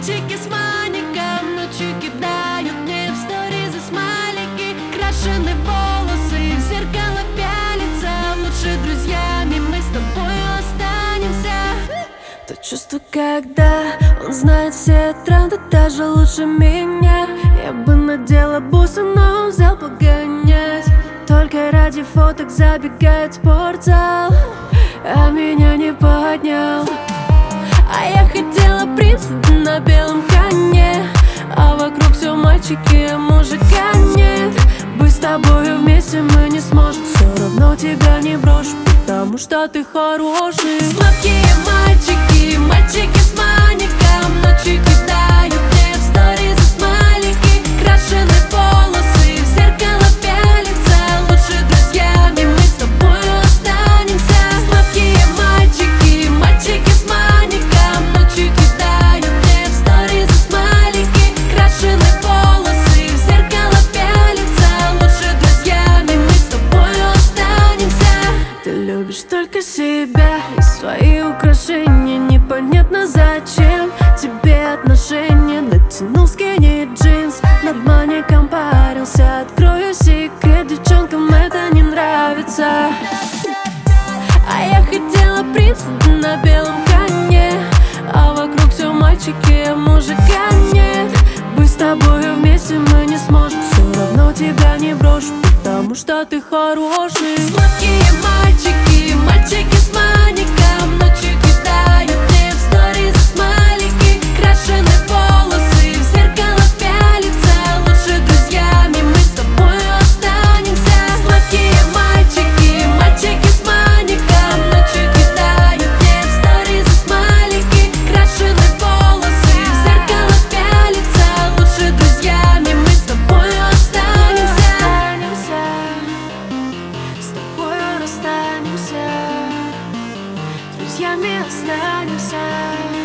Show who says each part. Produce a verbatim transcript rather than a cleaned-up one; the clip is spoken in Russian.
Speaker 1: Мальчики с маником ночью кидают мне в сториз смайлики. Крашеные волосы, в зеркало пялятся. Лучше друзьями мы с тобой останемся. То чувство, когда он знает все тренды, даже лучше меня. Я бы надела бусы, но он взял погонять. Только ради фоток забегает в спортзал, а меня не поднял. А я хотела принца на белом коне, а вокруг все мальчики, а мужика нет. Быть с тобою вместе мы не сможем, все равно тебя не брошу, потому что ты хороший. Сладкие мальчики, мальчики с маником ночью кидают мне в сториз смайлики. Крашеные волосы, в зеркало пялятся. Лучше друзьями мы с тобой останемся. Сладкие мальчики, мальчики с маником ночью кидают мне в сториз смайлики. Крашеные волосы, в зеркало пялятся. Лучше друзьями мы с тобой останемся. Ты любишь только себя и свои украшения. Непонятно зачем тебе отношения. Натянул скини джинс, над маником парился. Открою секрет, девчонкам это не нравится. А я хотела принца на белом коне, а вокруг все мальчики, а мужика нет. Быть с тобою вместе мы не сможем, все равно тебя не брошу, потому что ты хороший. Сладкие мальчики, мальчики с маником ночью кидают мне в сториз смайлики. Крашеные волосы, в зеркало пялятся. Лучше друзьями мы с тобой останемся. Сладкие мальчики, мальчики с маником ночью кидают мне в сториз смайлики. Крашеные волосы, в зеркало пялятся. Лучше друзьями мы с тобой останемся. С тобой расстанемся, друзьями останемся.